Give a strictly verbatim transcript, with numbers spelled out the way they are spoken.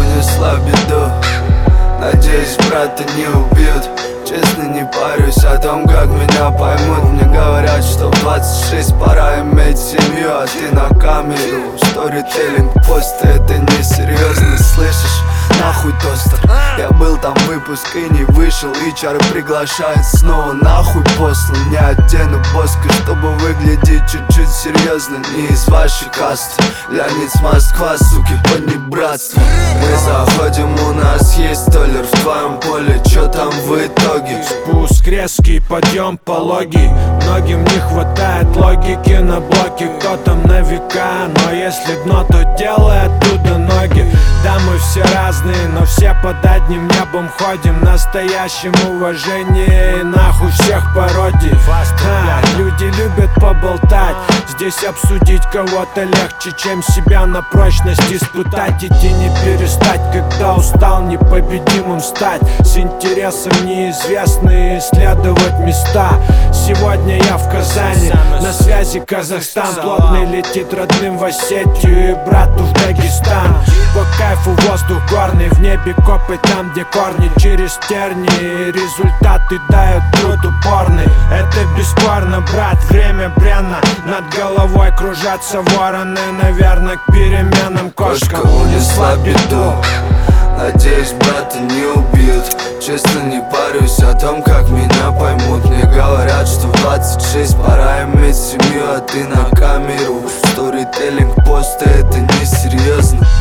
унесла беду. Надеюсь, брата не убьют. Честно, не парюсь о том, как меня поймут. Мне говорят, что в двадцать шесть пора иметь семью, а ты на камеру. Сторителлинг поста, это несерьезно, слышишь? Нахуй тостер. Я был там, выпуск и не вышел. эйч ар приглашает снова, нахуй послан. Не одену боска, чтобы выглядеть чуть-чуть серьезно. Не из вашей касты. Леонид Москва, суки, понебратство. Мы заходим, у нас есть толлер. В твоем поле, чё там в итоге? Спуск резкий, подъем пологий. Многим не хватает логики на блоке. Кто там на века? Но если дно, то делай оттуда ноги. Да, мы все разные, но все под одним небом ходим. Настоящем уважении, нахуй всех пародий. а, Люди любят поболтать. Здесь обсудить кого-то легче, чем себя на прочность испытать. Идти не перестать, когда устал непобедимым стать. С интересом неизвестные исследовать места. Сегодня я в Казани, на связи Казахстан. Плотный летит родным в Осетию и брату в Дагестан. По кайфу воздух горный, в небе копы там, где корни. Через тернии результаты дают труд упорный. Это бесспорно, брат, время бренно. Над головой кружатся вороны, наверное, к переменам кошка, кошка унесла беду. Надеюсь, брата не убьют. Честно, не парюсь о том, как меня поймут. Мне говорят, что в двадцать шесть пора иметь семью, а ты на камеру. Сторителлинг поста, это несерьезно.